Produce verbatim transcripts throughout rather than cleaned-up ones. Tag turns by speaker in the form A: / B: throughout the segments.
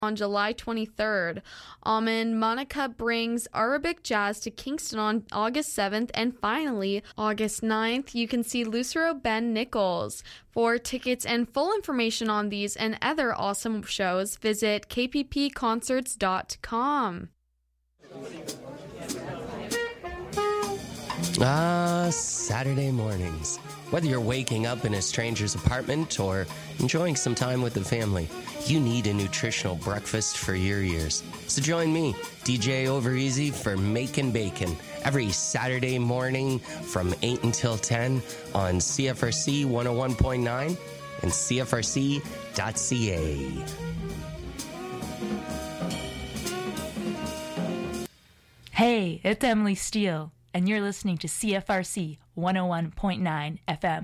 A: on July twenty-third. Amen Monica brings Arabic jazz to Kingston on August seventh. And finally, August ninth, you can see Lucero Ben Nichols. For tickets and full information on these and other awesome shows, visit k p p concerts dot com.
B: Ah, Saturday mornings. Whether you're waking up in a stranger's apartment or enjoying some time with the family, you need a nutritional breakfast for your ears. So join me, D J Overeasy, for Makin' Bacon every Saturday morning from eight until ten on C F R C one oh one point nine and C F R C dot C A.
C: Hey, it's Emily Steele, and you're listening to C F R C one oh one point nine F M.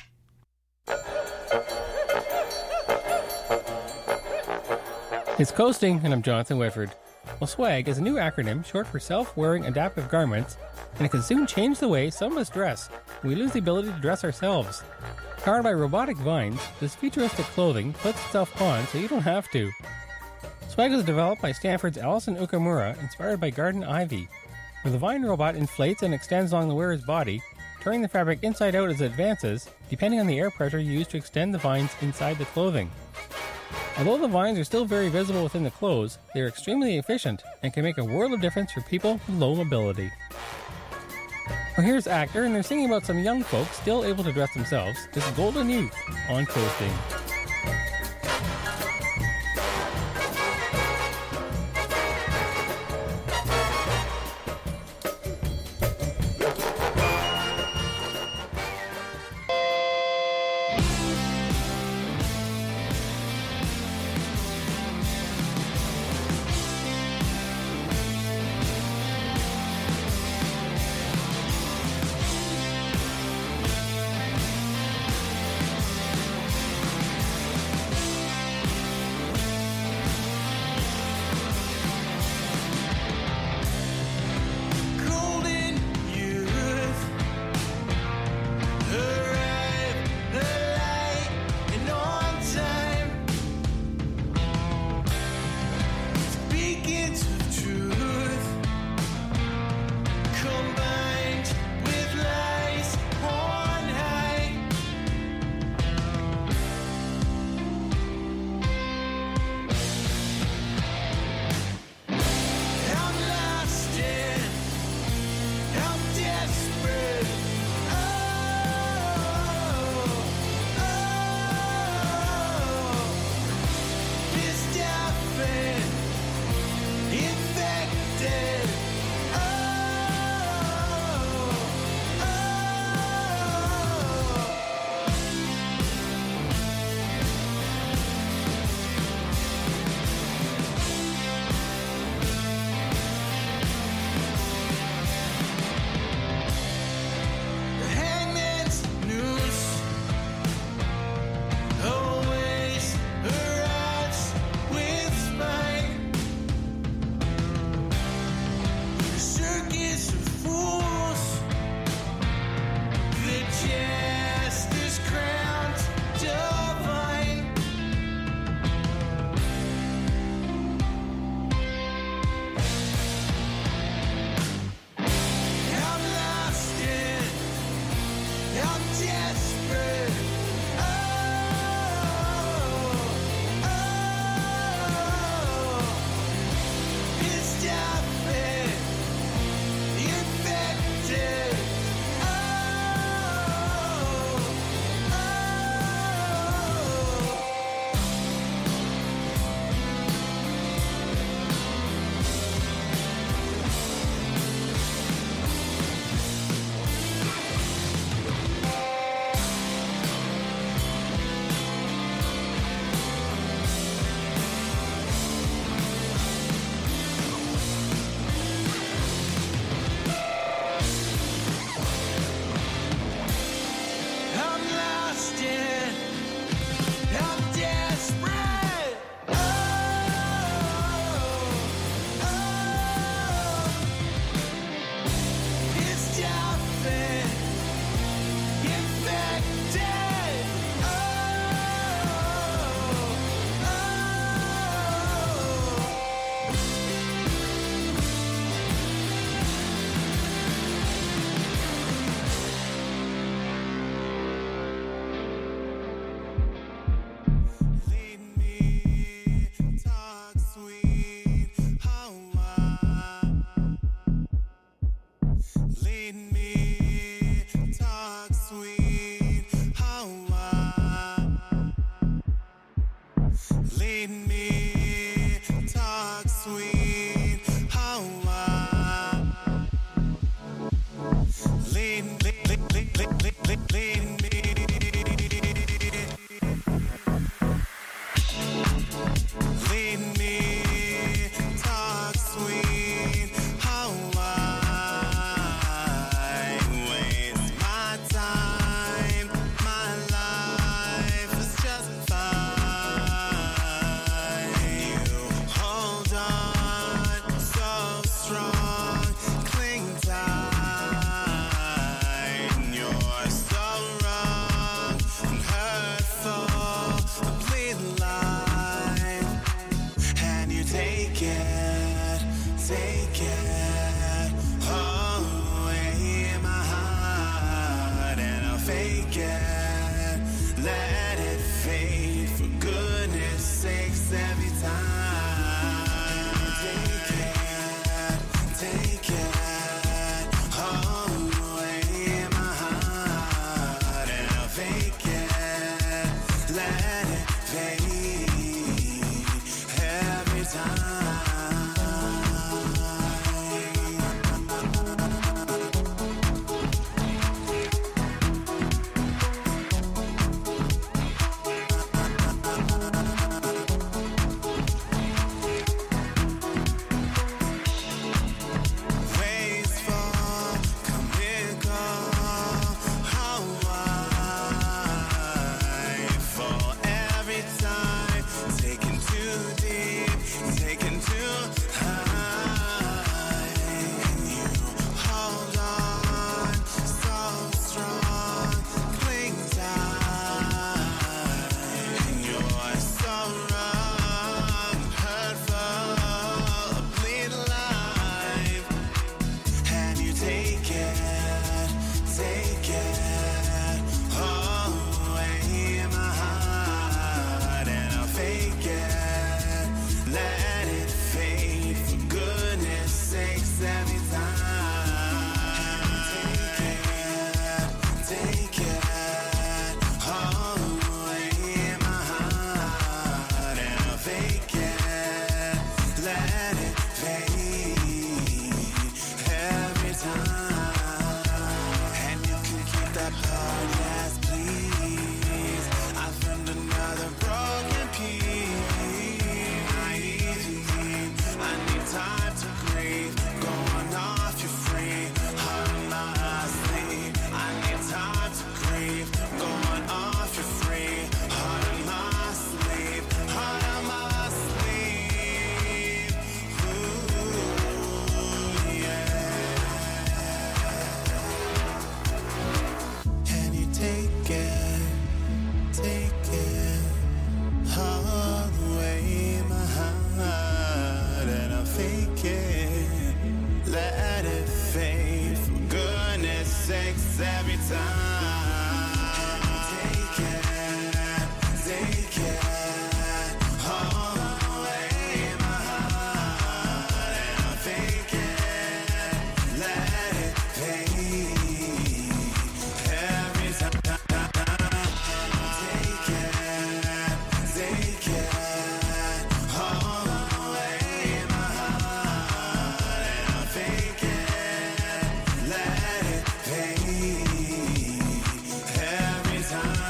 D: It's Coasting, and I'm Jonathan Whitford. Well, SWAG is a new acronym short for Self-Wearing Adaptive Garments, and it can soon change the way some of us dress. We lose the ability to dress ourselves. Powered by robotic vines, this futuristic clothing puts itself on so you don't have to. SWAG was developed by Stanford's Alison Ukamura, inspired by garden ivy, where the vine robot inflates and extends along the wearer's body, turning the fabric inside out as it advances, depending on the air pressure used to extend the vines inside the clothing. Although the vines are still very visible within the clothes, they are extremely efficient and can make a world of difference for people with low mobility. Well, here's Actor, and they're singing about some young folks still able to dress themselves. This is Golden Youth on Coasting.
E: sweet. Oh, I lead, lead, lead, lead, lead, lead, lead me. Lead me, talk sweet. Oh, I waste my time. My life is just fine. You hold on so strong, cling tight. You're so wrong and hurtful, a bleed life. And you take it, take it away my heart, and I'll fake it, let it fade for goodness sakes every time. Take it, take it away my heart, and I'll fake it, let it fade every time. Wasteful, comical, how I fall every time. Taken too deep, taken too high. And you hold on so strong, cling tight. And you're so wrong, hurtful, a bleed life. And you take it, take it away my heart, and I'll fake it, let it fade for goodness sakes every time. Take it, take it away my heart, and I'll fake it, let it fade every time. And you can keep that part, yes please. I found another broken piece. Naive, I need time to grieve. Going off, you're free. Heart on my sleeve. I need time to grieve. Going off, you're free. Heart on my sleeve. Heart on my sleeve. Ooh, yeah. And you take it, take it all away my heart, and I'll fake it, let it fade for goodness sakes every time. Take it, take it all away my heart, and I'll fake it, let it fade every time. Take it, take it all away my heart, and I'll fake it, let it fade every time.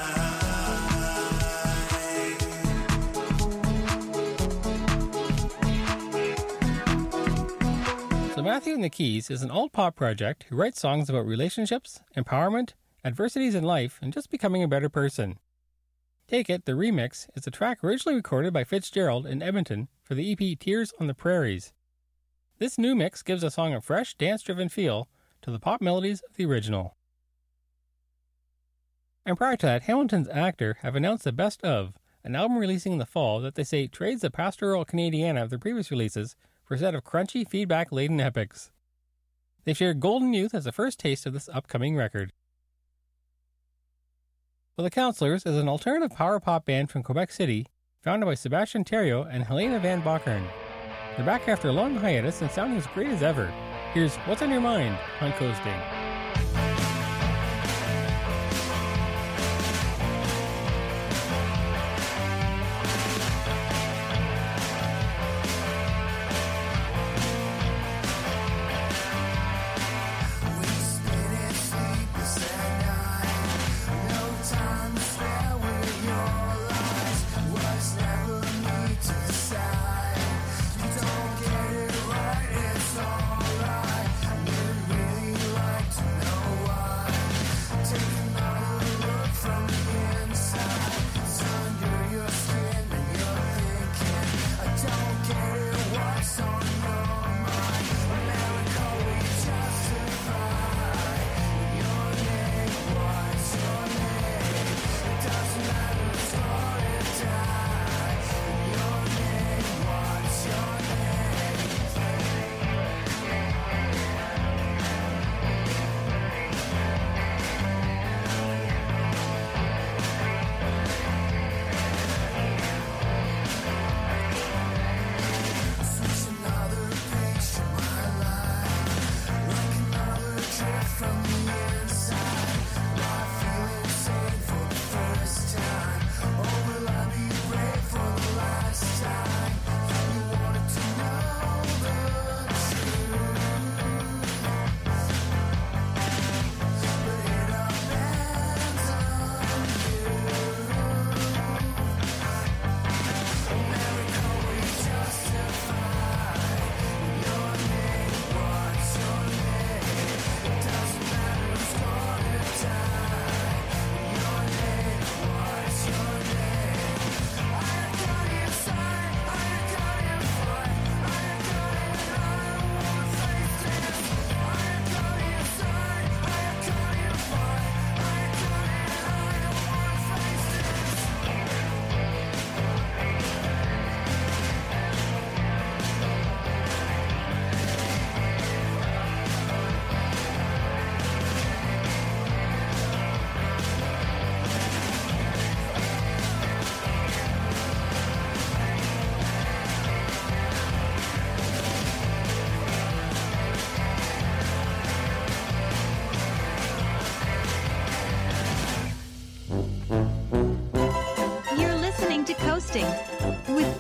D: So Matthew and the Keys is an alt pop project who writes songs about relationships, empowerment, adversities in life, and just becoming a better person. Take It, the remix, is a track originally recorded by Fitzgerald in Edmonton for the E P Tears on the Prairies. This new mix gives the song a fresh, dance-driven feel to the pop melodies of the original. And prior to that, Hamilton's Actor have announced the Best Of, an album releasing in the fall that they say trades the pastoral Canadiana of their previous releases for a set of crunchy, feedback-laden epics. They've shared Golden Youth as the first taste of this upcoming record. Well, The Counselors is an alternative power pop band from Quebec City, founded by Sebastian Theriault and Helena Van Bokern. They're back after a long hiatus and sounding as great as ever. Here's What's on Your Mind on Coasting.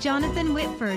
F: Jonathan Whitford.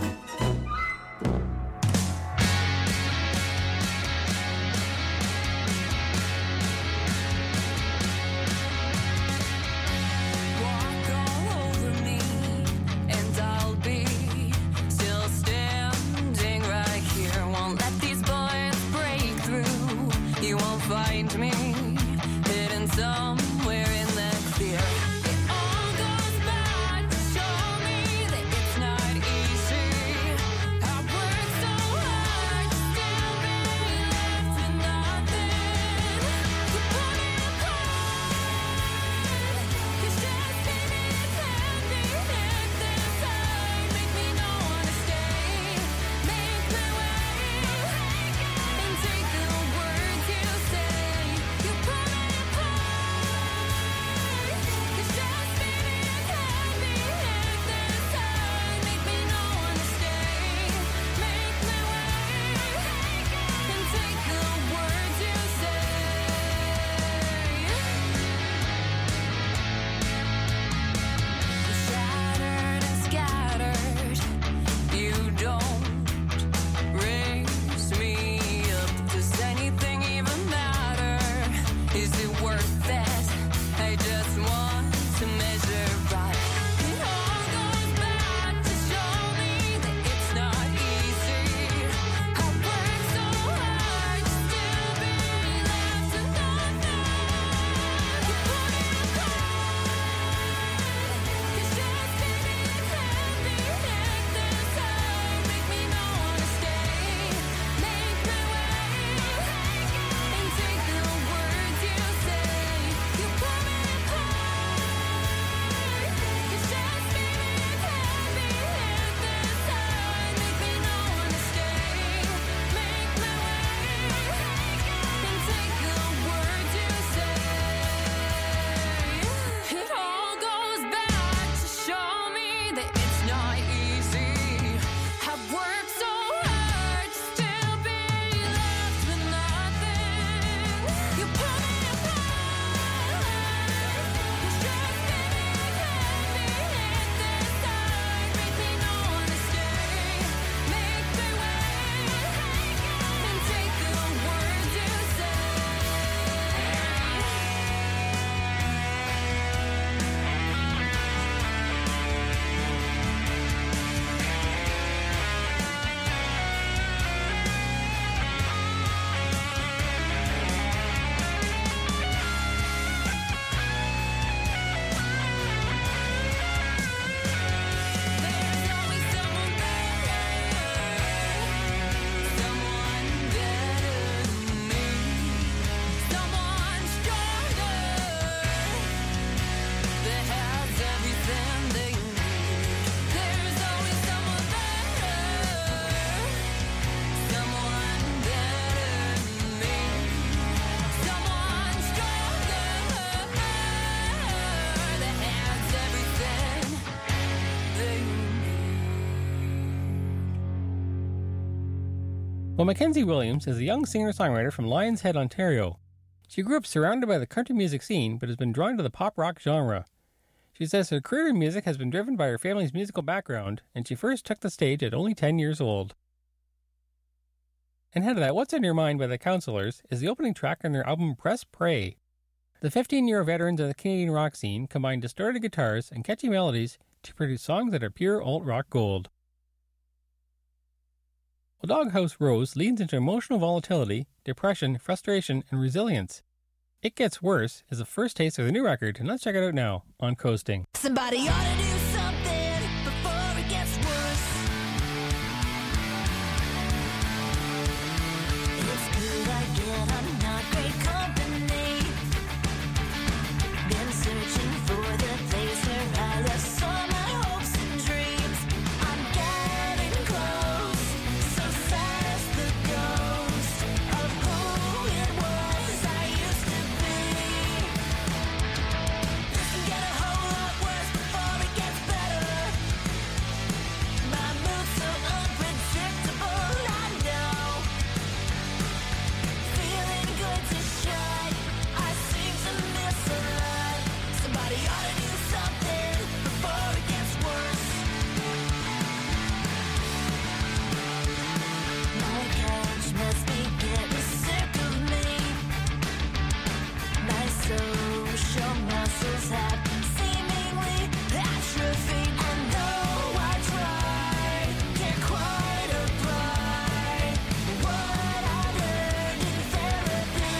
D: Well, Mackenzie Williams is a young singer-songwriter from Lions Head, Ontario. She grew up surrounded by the country music scene, but has been drawn to the pop-rock genre. She says her career in music has been driven by her family's musical background, and she first took the stage at only ten years old. And ahead of that, What's on Your Mind by the Counselors is the opening track on their album Press Pray. The fifteen-year veterans of the Canadian rock scene combine distorted guitars and catchy melodies to produce songs that are pure alt-rock gold. Well, Doghouse Rose leans into emotional volatility, depression, frustration, and resilience. It Gets Worse is the first taste of the new record, and let's check it out now on Coasting.
G: Somebody ought to do something before it gets worse. It's good I get I'm not great company. Been searching for the place where I left all my hopes and dreams. I'm getting close, so sad as the ghost of who it was I used to be. Get a whole lot worse before it gets must be getting sick of me. My social muscles have seemingly atrophied. I know I try, can't quite apply what I learned in therapy.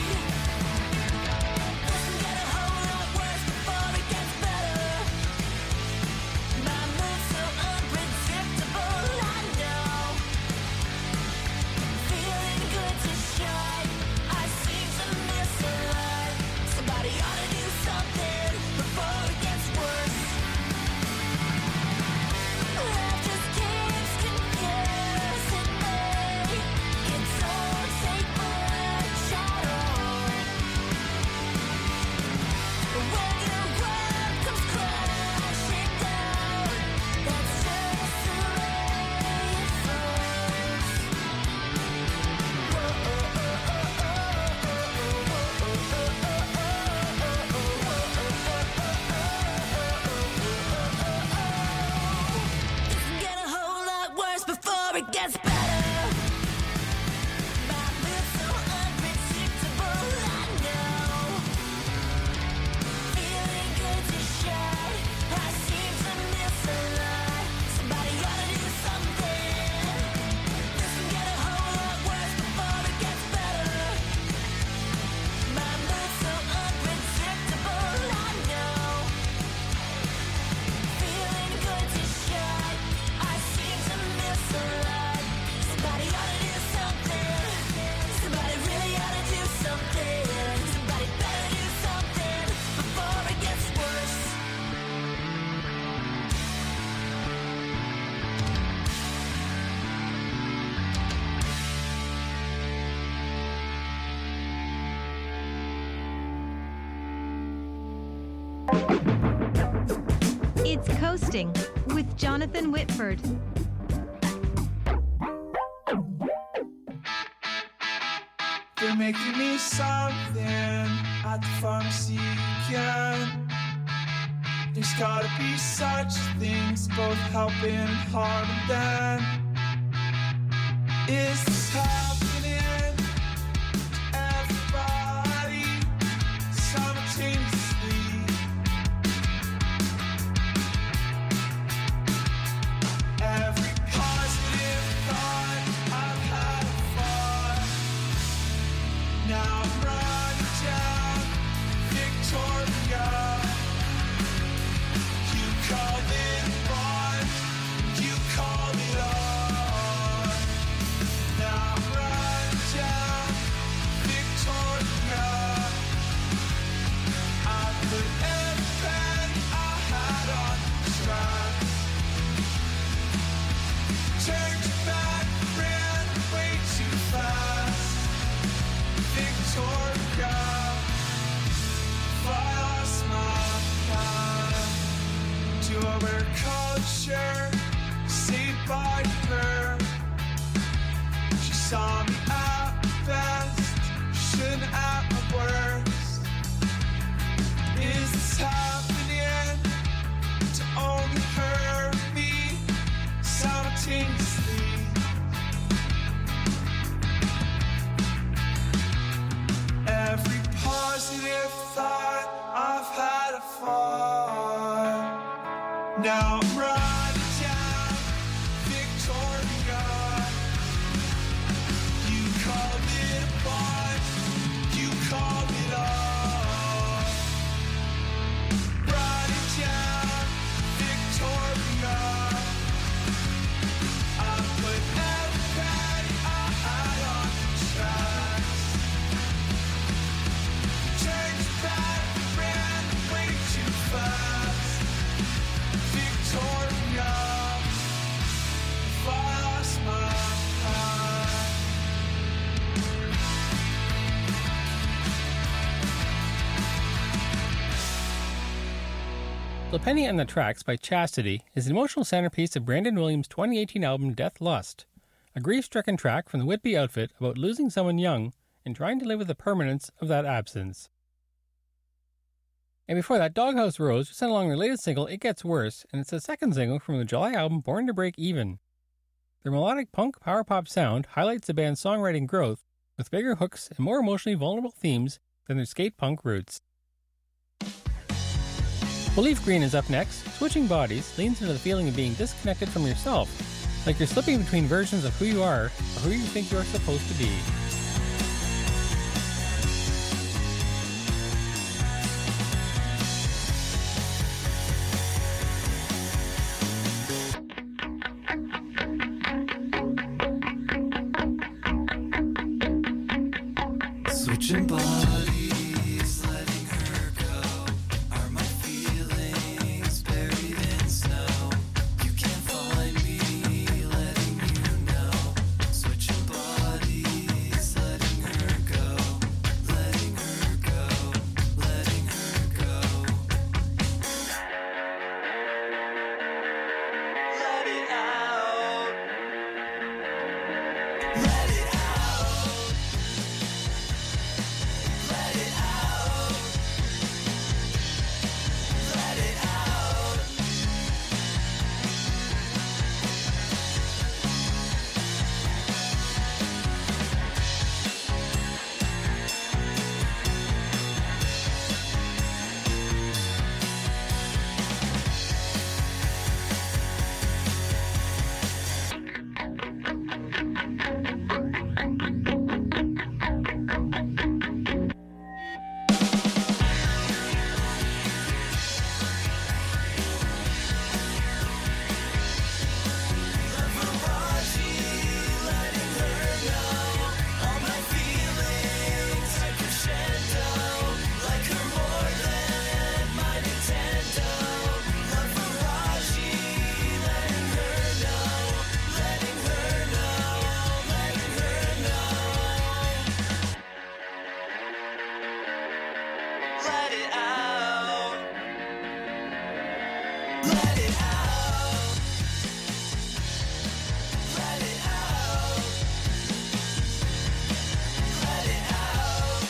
G: This can get a whole lot worse before it gets better. My mood's so unpredictable, I know. Feeling good to shy, I seem to miss a lot. Somebody ought to do something before it gets worse. Life just keeps confusing me. It don't take much at all. When your world comes crashing down, that's just the way it falls. This can get a whole lot worse before it gets better. My mood's so unpredictable, I know. Feeling good to shy, I seem to miss a lot. Somebody ought to do something. This can get a whole lot worse before it gets better. My mood's so unpredictable, I know. Feeling good to shy, I seem to miss a lot. Somebody ought to do something. Somebody really ought to do something. Somebody better do something before it gets worse.
F: It's Coasting with Jonathan Whitford.
E: They're making me something at the pharmacy again. There's gotta be such things, both helping and harming then. Is this happening to everybody simultaneously? Every positive thought I've had far. Now I'm running down Victoria. You call it a bond, you call it art. Now I'm running down Victoria. I put every penny I had on the tracks. Turned back, ran way too fast. Victoria, I lost my path to our culture. Say bye to her. She saw me at my best, shouldn't at my worst. Is this happening to only her and me simultaneously? Every positive thought I've had a fall. Now I'm running down Victoria. You call it a bond, you call it art. Running down Victoria. I put every penny I had on the tracks. Turned back, ran way too fast. Victoria, if I lost my path.
D: The Penny and the Tracks by Chastity is the emotional centerpiece of Brandon Williams' twenty eighteen album Death Lust, a grief-stricken track from the Whitby Outfit about losing someone young and trying to live with the permanence of that absence. And before that, Doghouse Rose sent along their latest single, It Gets Worse, and it's the second single from the July album Born to Break Even. Their melodic punk power pop sound highlights the band's songwriting growth with bigger hooks and more emotionally vulnerable themes than their skate punk roots. Well, Leaf Green is up next. Switching Bodies leans into the feeling of being disconnected from yourself, like you're slipping between versions of who you are or who you think you're supposed to be.
E: Switching bodies, letting her go. Are my feelings buried in snow? You can't find me, letting you know. Switching bodies, letting her go. Letting her go, letting her go. Let it out. Let it out. Let it out. Let it out. Let it out. Let it out. Let it out. Let it out.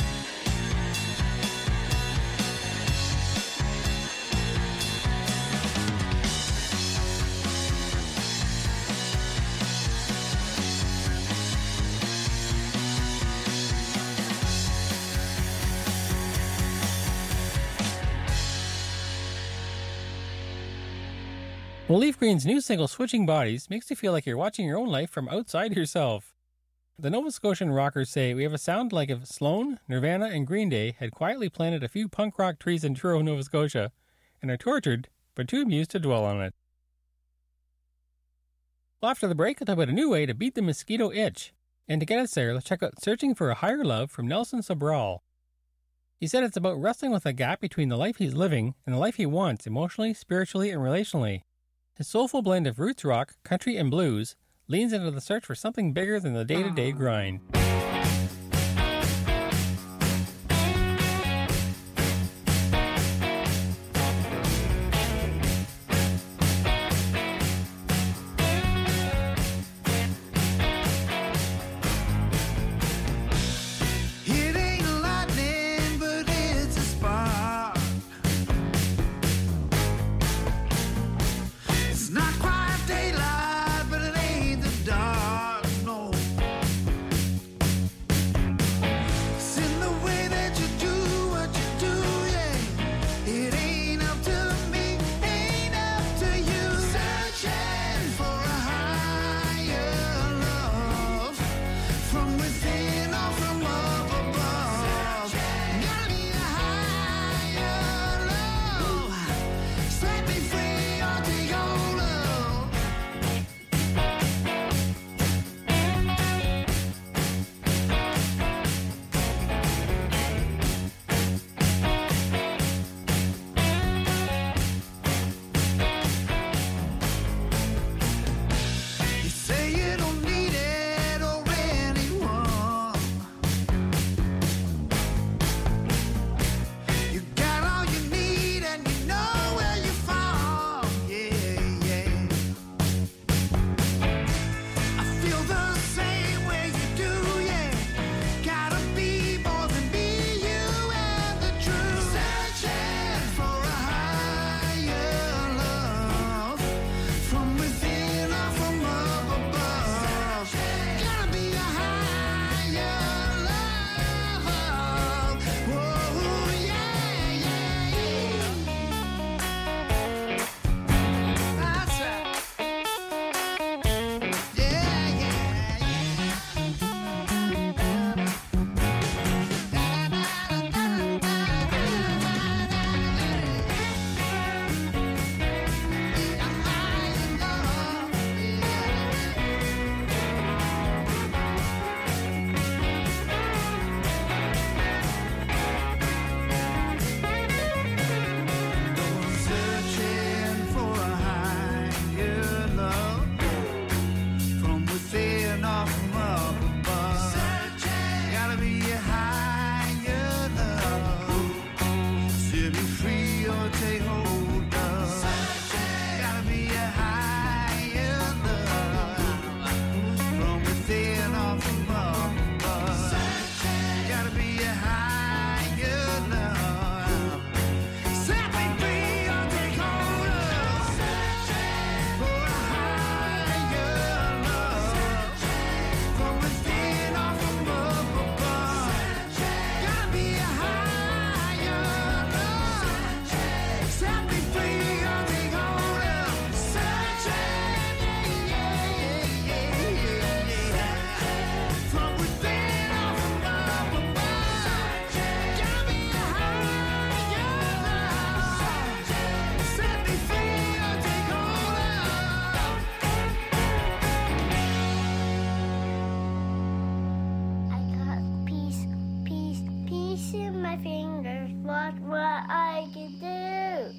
D: Well, Leaf Green's new single, Switching Bodies, makes you feel like you're watching your own life from outside yourself. The Nova Scotian rockers say we have a sound like if Sloan, Nirvana, and Green Day had quietly planted a few punk rock trees in Truro, Nova Scotia, and are tortured, but too amused to dwell on it. Well, after the break, I'll talk about a new way to beat the mosquito itch. And to get us there, let's check out Searching for a Higher Love from Nelson Sobral. He said it's about wrestling with a gap between the life he's living and the life he wants emotionally, spiritually, and relationally. His soulful blend of roots rock, country, and blues leans into the search for something bigger than the day-to-day grind.
E: It ain't lightning, but it's a spark. It's not quite daylight, but it ain't the dark, no.
H: Crossing my fingers, what what I can do.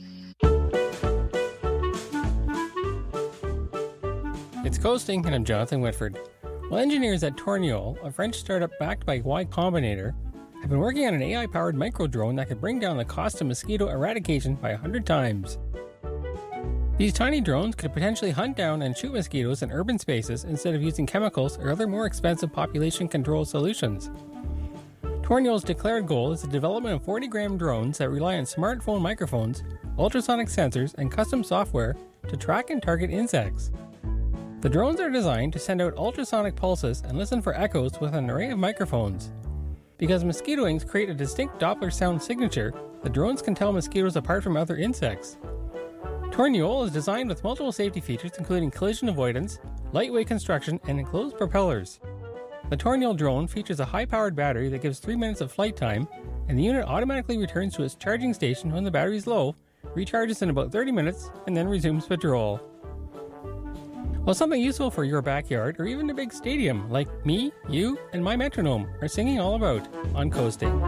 D: It's Coasting, and I'm Jonathan Whitford. Well, engineers at Tourniol, a French startup backed by Y Combinator, have been working on an A I-powered micro-drone that could bring down the cost of mosquito eradication by one hundred times. These tiny drones could potentially hunt down and shoot mosquitoes in urban spaces instead of using chemicals or other more expensive population control solutions. Tourniol's declared goal is the development of forty-gram drones that rely on smartphone microphones, ultrasonic sensors, and custom software to track and target insects. The drones are designed to send out ultrasonic pulses and listen for echoes with an array of microphones. Because mosquito wings create a distinct Doppler sound signature, the drones can tell mosquitoes apart from other insects. Tourniol is designed with multiple safety features including collision avoidance, lightweight construction, and enclosed propellers. The Tourniol drone features a high-powered battery that gives three minutes of flight time, and the unit automatically returns to its charging station when the battery is low, recharges in about thirty minutes, and then resumes patrol. Well, something useful for your backyard or even a big stadium like me, you, and my metronome are singing all about on Coasting.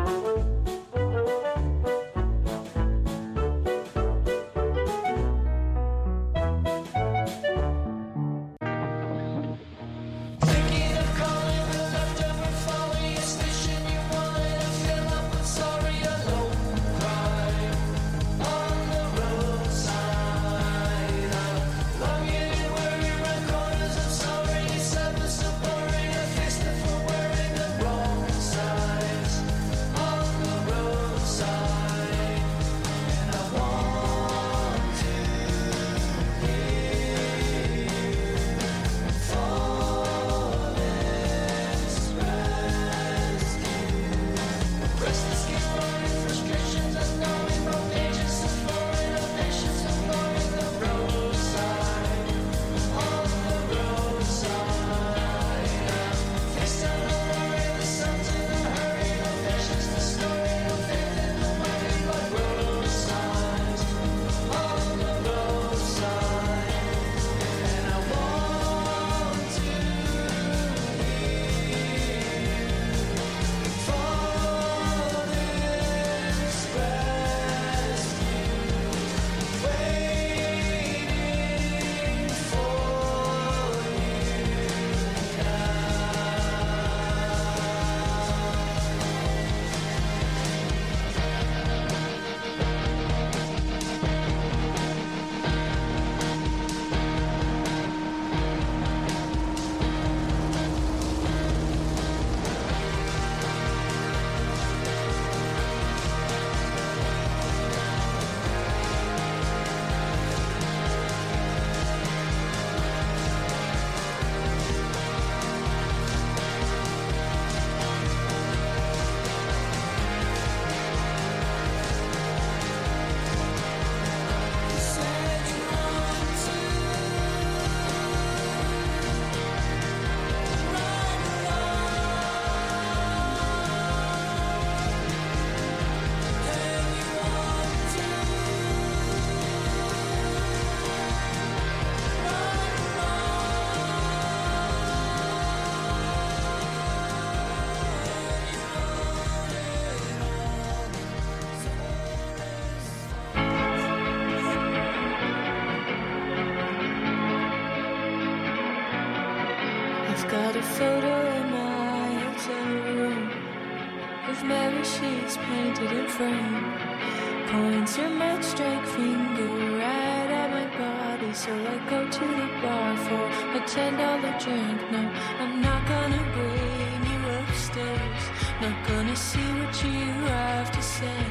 I: Got a photo in my hotel room with Mary sheets painted in frame. Points her match strike finger right at my body, so I go to the bar for a ten dollar drink. No, I'm not gonna bring you upstairs, not gonna see what you have to say.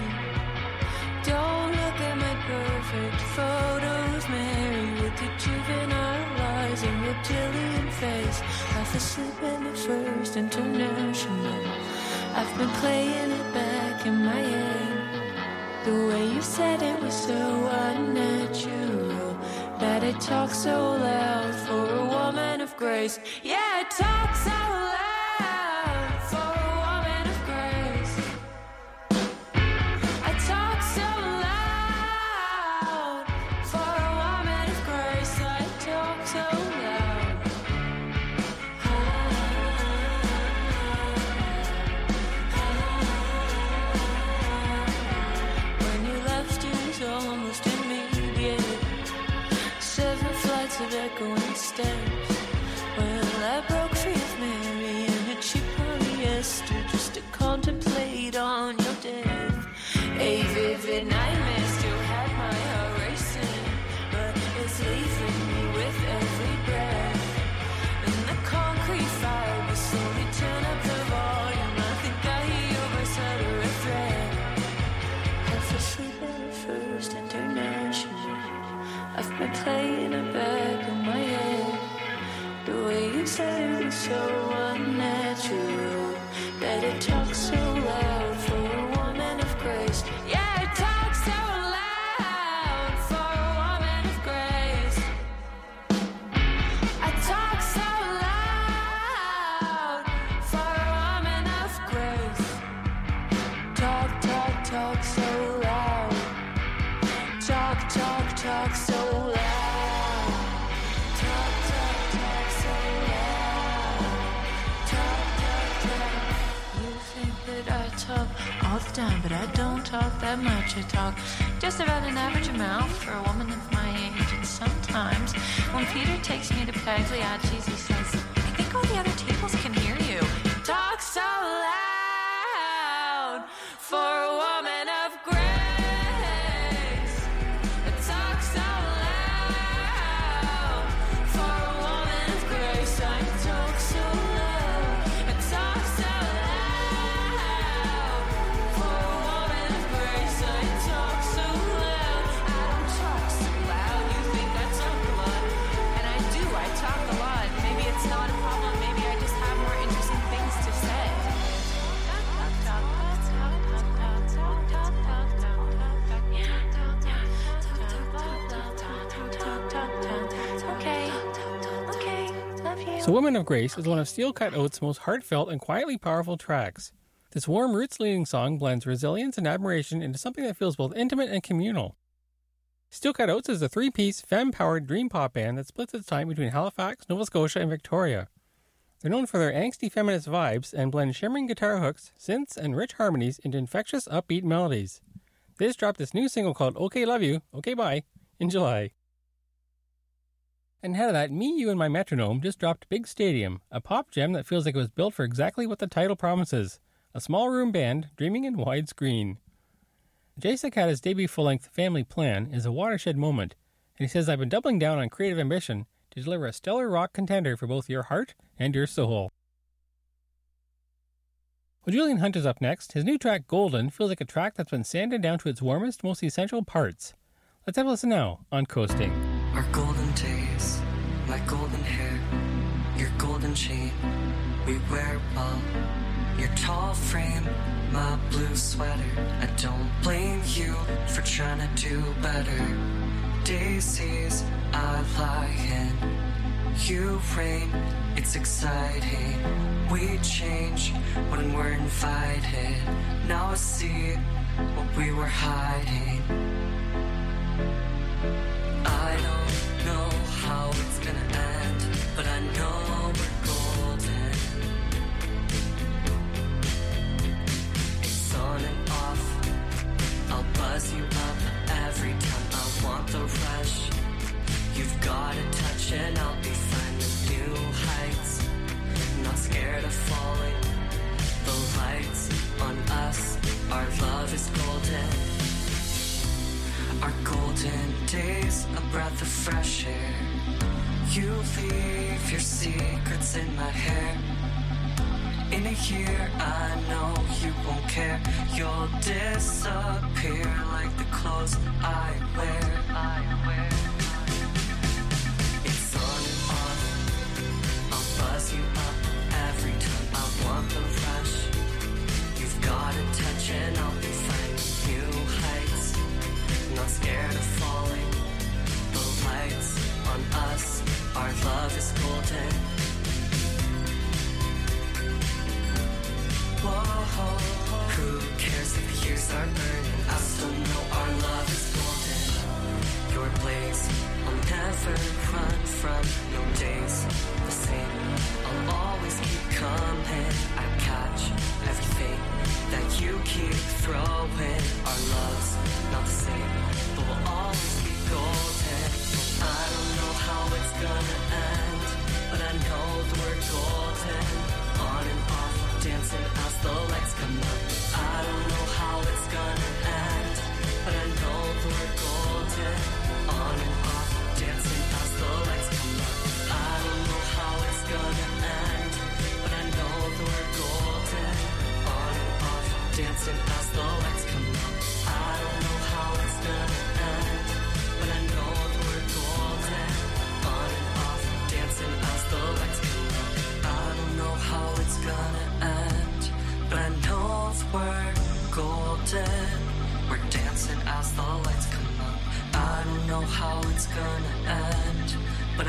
I: Don't look at my perfect photo of Mary with the juvenile eyes and reptilian face. Half asleep in the First International. I've been playing it back in my head. The way you said it was so unnatural, that it talks so loud for a woman of grace. Yeah, it talks so loud for a woman of grace. I talk so loud for a woman of grace. I talk so loud. Ah, ah, ah. I play in the back of my head. The way you said it was so unnatural. That it talks so loud for a woman of grace. Yeah, it talks so loud for a woman of grace. I talk so loud for a woman of grace. Talk, talk, talk so loud. Talk, talk, talk so loud. Talk, talk, talk so loud. Talk, talk, talk. You think that I talk all the time, but I don't talk that much. I talk just about an average amount for a woman of my age. And sometimes when Peter takes me to Pagliacci's, he says, I think all the other tables can hear you. Talk so loud for a woman of grace. Talk so loud for a woman of grace. I talk so loud. I talk so loud for a woman of grace. I talk so loud. I don't talk so loud. You think I talk a lot, and I do. I talk a lot. Maybe it's not a problem. Maybe I just have more interesting things to say. Okay, okay, love you.
D: So Women of Grace is one of Steel Cut Oats' most heartfelt and quietly powerful tracks. This warm, roots-leading song blends resilience and admiration into something that feels both intimate and communal. Steel Cut Oats is a three-piece, femme-powered dream pop band that splits its time between Halifax, Nova Scotia, and Victoria. They're known for their angsty feminist vibes and blend shimmering guitar hooks, synths, and rich harmonies into infectious, upbeat melodies. They just dropped this new single called Okay Love You, Okay Bye in July. And ahead of that, Me, You, and My Metronome just dropped Big Stadium, a pop gem that feels like it was built for exactly what the title promises, a small room band dreaming in widescreen. Jacek had his debut full-length Family Plan is a watershed moment, and he says, I've been doubling down on creative ambition to deliver a stellar rock contender for both your heart and your soul. Well, Julian Hunt is up next. His new track, Golden, feels like a track that's been sanded down to its warmest, most essential parts. Let's have a listen now on Coasting.
J: Our golden days, my golden hair, your golden chain, we wear well. Your tall frame, my blue sweater. I don't blame you for trying to do better. Daisies, I lie in. You rain, it's exciting. We change when we're invited. Now I see what we were hiding. I don't know how it's gonna end, but I know we're golden. It's on and off. I'll buzz you up every time I want the rush. You've got a touch and I'll be finding new heights. Not scared of falling. The lights on us, our love is golden. Our golden days, a breath of fresh air. You leave your secrets in my hair. In a year, I know you won't care. You'll disappear like the clothes I wear. I wear. It's on and off. I'll buzz you up every time I want the rush. You've got a touch and I'll be finding new heights. Not scared of falling. The lights on us, our love is golden. Whoa, who cares if the years are burning? I still know our love is golden. Your blaze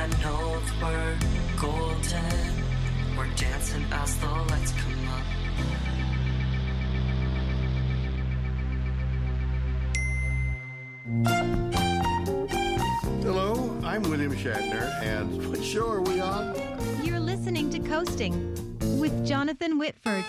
J: know that we're golden. We're dancing as the lights come up.
K: Hello, I'm William Shatner, and what show are we on?
F: You're listening to Coasting with Jonathan Whitford.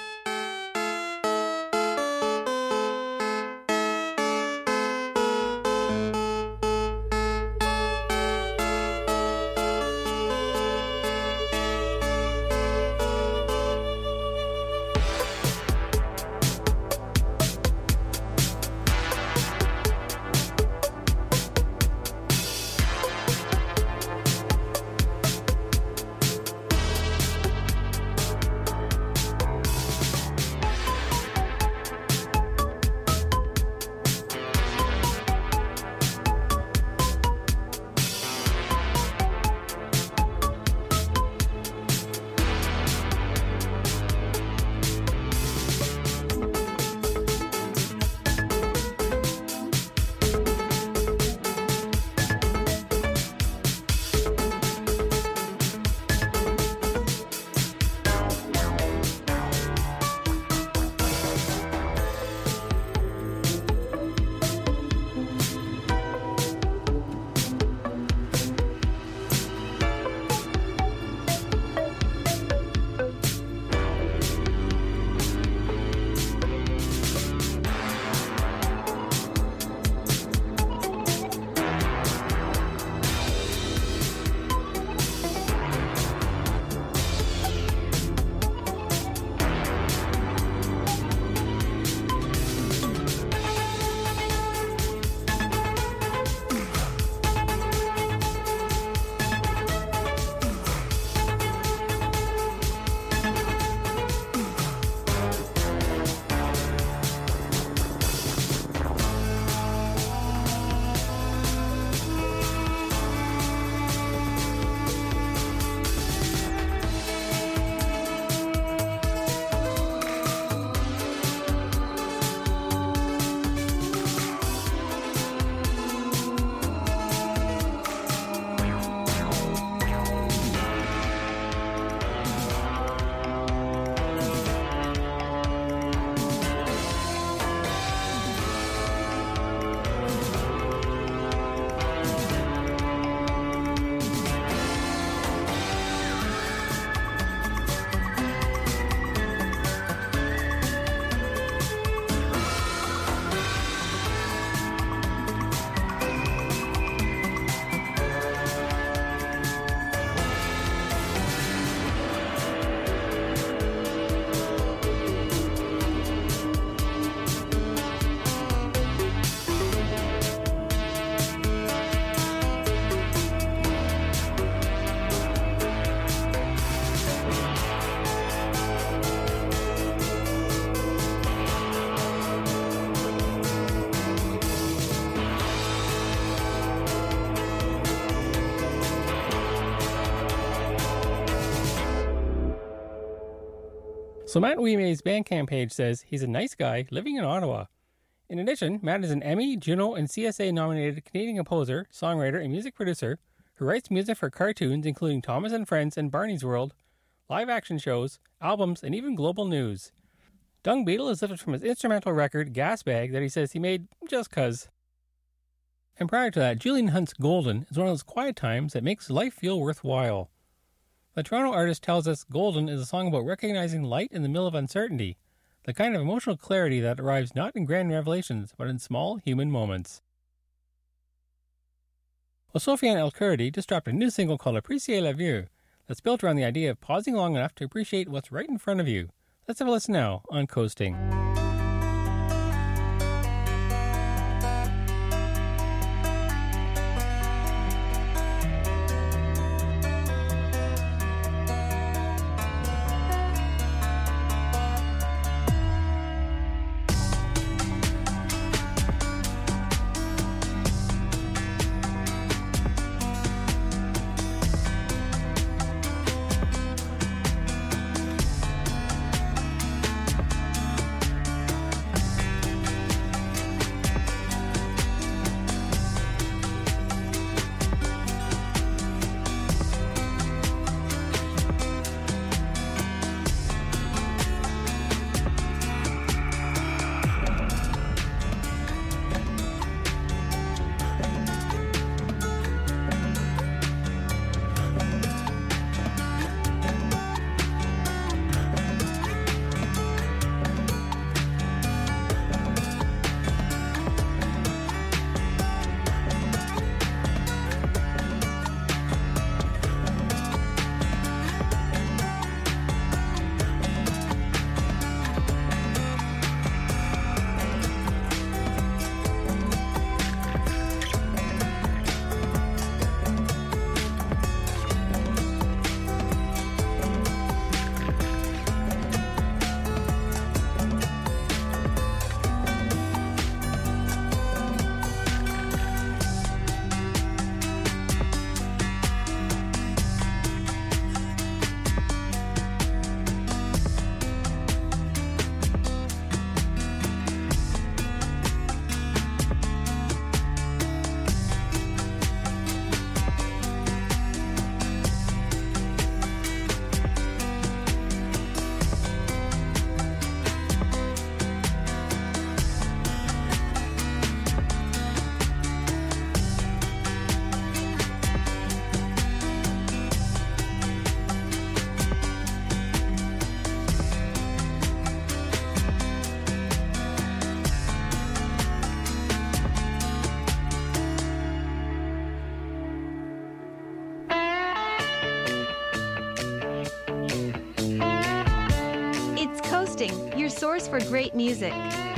D: So Matt Ouimet's Bandcamp page says he's a nice guy living in Ottawa. In addition, Matt is an Emmy, Juno, and C S A-nominated Canadian composer, songwriter, and music producer who writes music for cartoons including Thomas and Friends and Barney's World, live-action shows, albums, and even global news. Dung Beetle is lifted from his instrumental record, Gas Bag, that he says he made just 'cause. And prior to that, Julian Hunt's Golden is one of those quiet times that makes life feel worthwhile. The Toronto artist tells us Golden is a song about recognizing light in the middle of uncertainty, the kind of emotional clarity that arrives not in grand revelations, but in small human moments. Well, Sofiane El Kurdi just dropped a new single called Apprécier la Vie that's built around the idea of pausing long enough to appreciate what's right in front of you. Let's have a listen now on Coasting.
F: source for great music.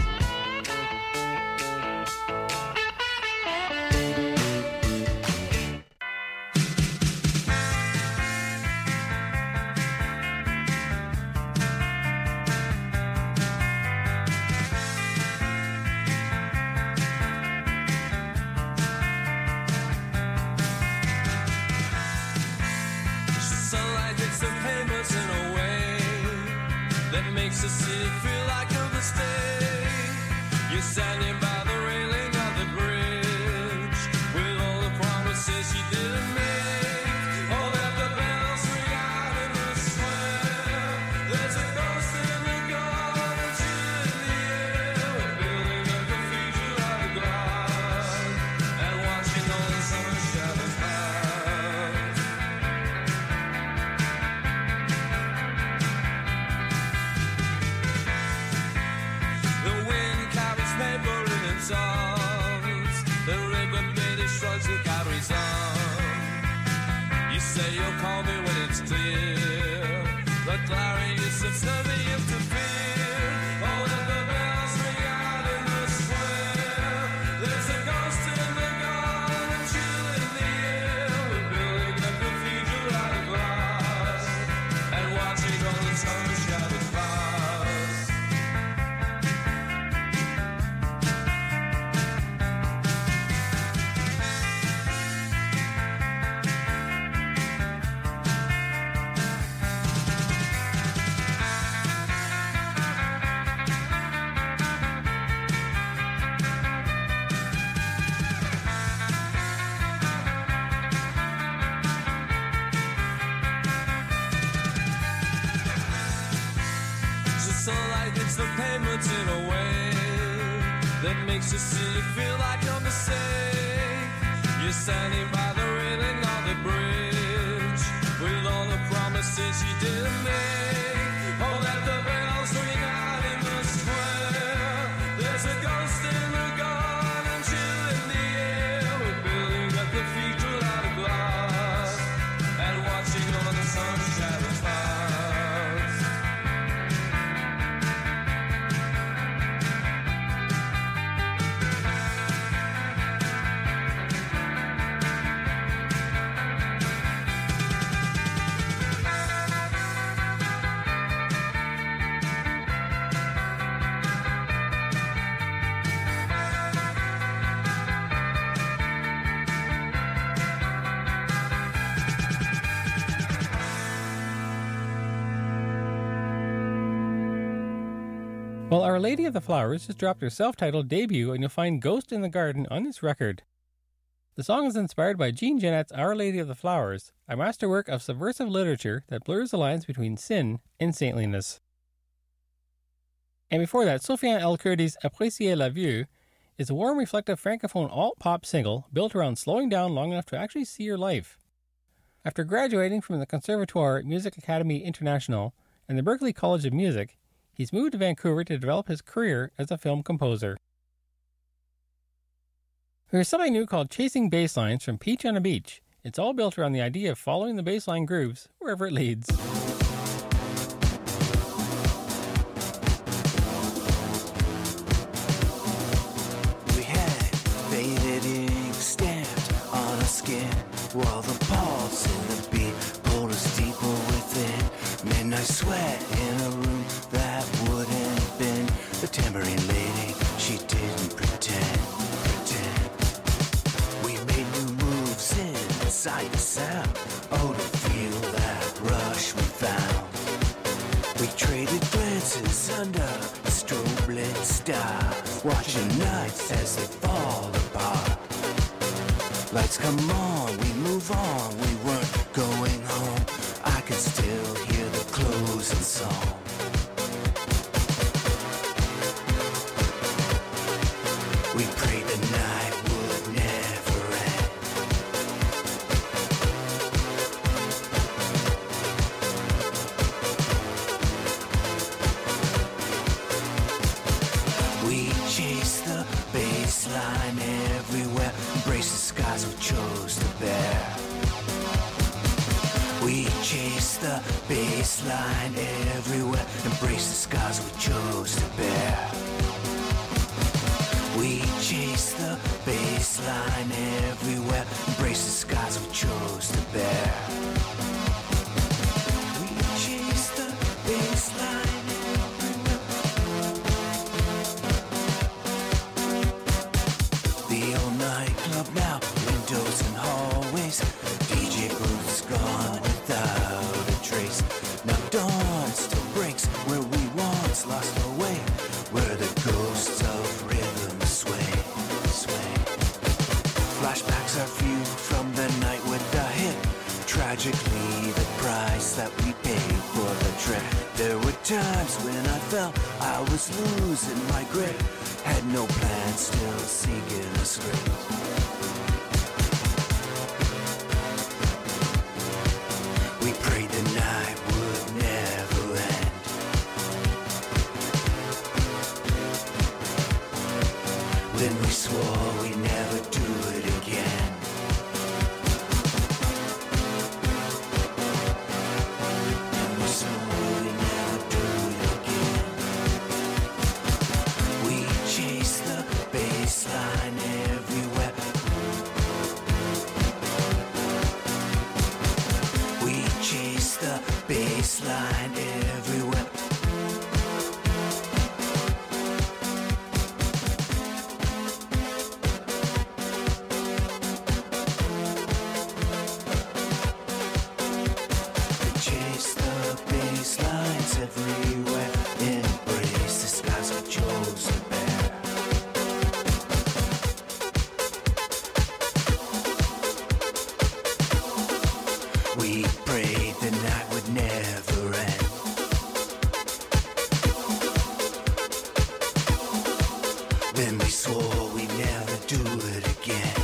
L: Sunlight hits the pavements in a way that makes the city feel like a mistake. You're standing by the railing of the bridge with all the promises you didn't make. Oh, let the bells ring out in the square. There's a ghost in the garden, a chill in the air. We're building a cathedral out of glass and watching all the summer shadows pass. The wind carries paper in its arms. The river baby shrugs and carries on. You say you'll call me when it's clear. The clarion sits never interfere. Oh, let the bells ring out in the square. There's a ghost in the garden, a chill in the air. We're building a cathedral out of glass and watching all the summer shadows pass. The sunlight hits the pavements in a way that makes the city feel like a mistake. You're standing by the railing of the bridge with all the promises you didn't make. Oh, let the bells ring out in the square. There's a ghost in the garden, chill in the air. We're building a cathedral out of glass and watching all the sun shadows pass.
D: Well, Our Lady of the Flowers just dropped her self-titled debut, and you'll find Ghost in the Garden on this record. The song is inspired by Jean Genet's Our Lady of the Flowers, a masterwork of subversive literature that blurs the lines between sin and saintliness. And before that, Sofiane El Kurdi's Apprécier la Vue is a warm, reflective francophone alt-pop single built around slowing down long enough to actually see your life. After graduating from the Conservatoire Musique Académie Internationale and the Berklee College of Music, he's moved to Vancouver to develop his career as a film composer. Here's something new called Chasing Basslines from Peach on a Beach. It's all built around the idea of following the bassline grooves wherever it leads.
E: We had faded ink stamped on our skin, while the pulse in the beat pulled us deeper within. Midnight sweat in a room that wouldn't have been the tambourine lady. She didn't pretend, pretend. We made new moves inside the sound. Oh, to feel that rush we found. We traded glances under the strobe lit stars, watching nights as they fall apart. Lights come on, we move on, we weren't going home. I can still hear the closing song. We prayed the night would never end. We chased the baseline everywhere, embraced the skies we chose to bear. baseline everywhere. Embrace the scars we chose to bear. We chase the baseline everywhere. Embrace the scars we chose to bear. We chase the baseline everywhere. The old nightclub now, windows and hallways. D J booth's gone without a trace. Now dawn still breaks where we once lost our way, where the ghosts of rhythm sway, sway. Flashbacks are few from the night with the hit. Tragically, the price that we paid for the trip. There were times when I felt I was losing my grip. Had no plan, still seeking a script. We prayed the night would never end. Then we swore we'd never do it again. And we swore we'd never do it again. We chase the baseline everywhere. We chase the baseline everywhere. We chase the baselines everywhere. Embrace the skies we chose to bear. We prayed the night would never end. Then we swore we'd never do it again.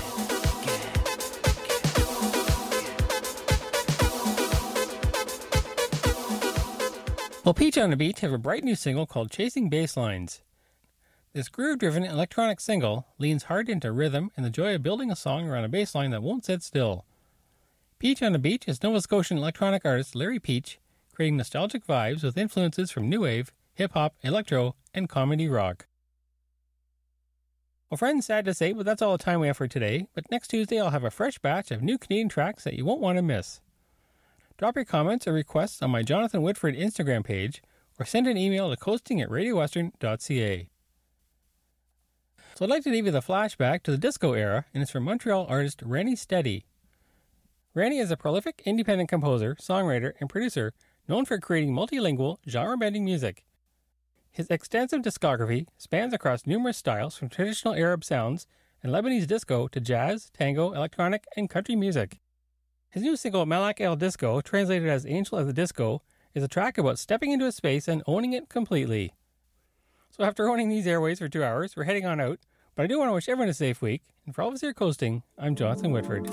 D: Well, Peach on the Beach have a bright new single called Chasing Basslines. This groove-driven electronic single leans hard into rhythm and the joy of building a song around a bass line that won't sit still. Peach on the Beach is Nova Scotian electronic artist Larry Peach, creating nostalgic vibes with influences from new wave, hip-hop, electro, and comedy rock. Well, friends, sad to say, but that's all the time we have for today. But next Tuesday, I'll have a fresh batch of new Canadian tracks that you won't want to miss. Drop your comments or requests on my Jonathan Whitford Instagram page, or send an email to coasting at radio western dot c a. So I'd like to leave you the flashback to the disco era, and it's from Montreal artist Rennie Steady. Rennie is a prolific independent composer, songwriter, and producer known for creating multilingual, genre-bending music. His extensive discography spans across numerous styles from traditional Arab sounds and Lebanese disco to jazz, tango, electronic, and country music. His new single, Malak El Disco, translated as Angel of the Disco, is a track about stepping into a space and owning it completely. So after owning these airways for two hours, we're heading on out, but I do want to wish everyone a safe week, and for all of us here coasting, I'm Jonathan Whitford.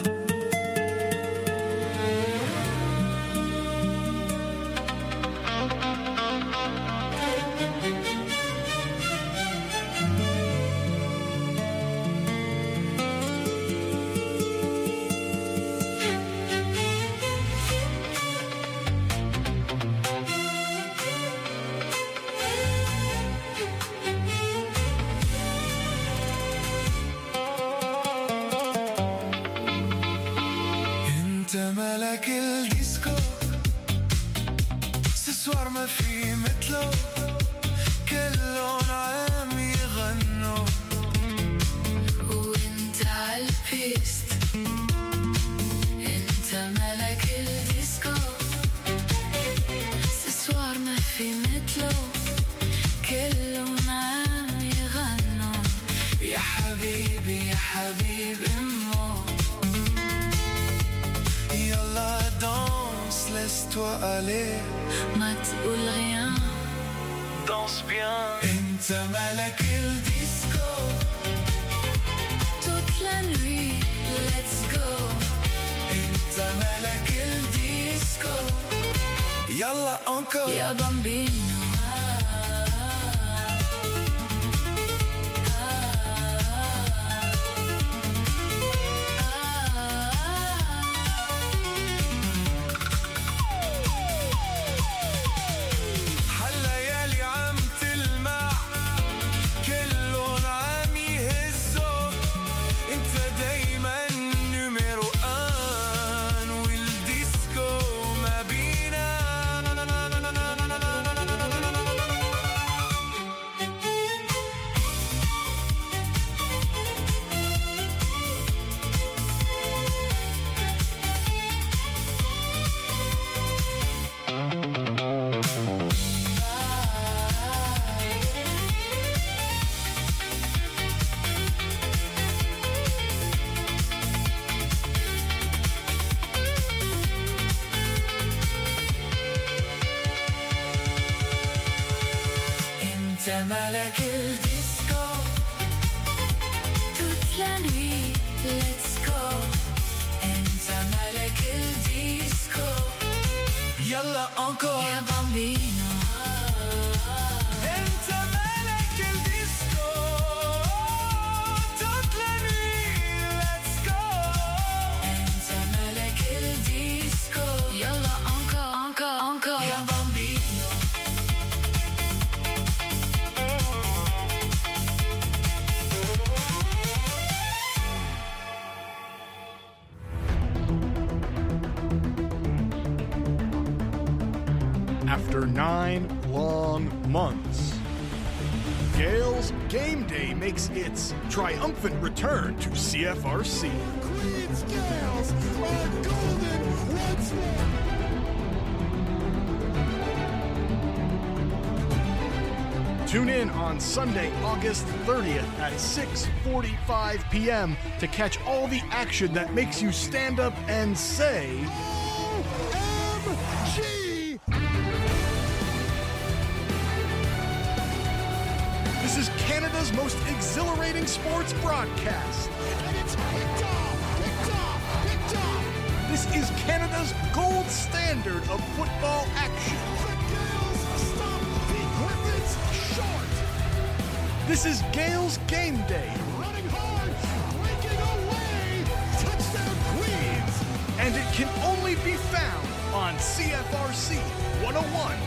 E: ملك الديسكو سسوار ما في مثله كلهم عم يغنوا وانت عالبيست انت ملك الديسكو سسوار ما في مثله كلهم عم يغنوا يا حبيبي يا حبيب امه Yalla danse, laisse-toi aller. Ma تقول rien. Danse bien. انت ملك الديسكو. Toute la nuit, let's go. انت ملك الديسكو. Yalla encore. يا bambino.
G: ta mal à quel disco toute la nuit, let's go. Entra mal à quel disco, yalla encore, yeah, bambino. Entra mal à quel disco toute la nuit, let's go. Entra mal à quel disco, yalla encore, encore, encore, yeah, bambino.
M: After nine long months, Gales Game Day makes its triumphant return to C F R C.
E: Queens Gales are golden once more.
M: Tune in on Sunday, August thirtieth at six forty-five p.m. to catch all the action that makes you stand up and say,
E: O M G!
M: This is Canada's most exhilarating sports broadcast.
E: And it's picked off, picked off, picked off.
M: This is Canada's gold standard of football action.
E: The Gales stop the Griffins short.
M: This is Gales Game Day.
E: Running hard, breaking away. Touchdown Queens.
M: And it can only be found on C F R C one oh one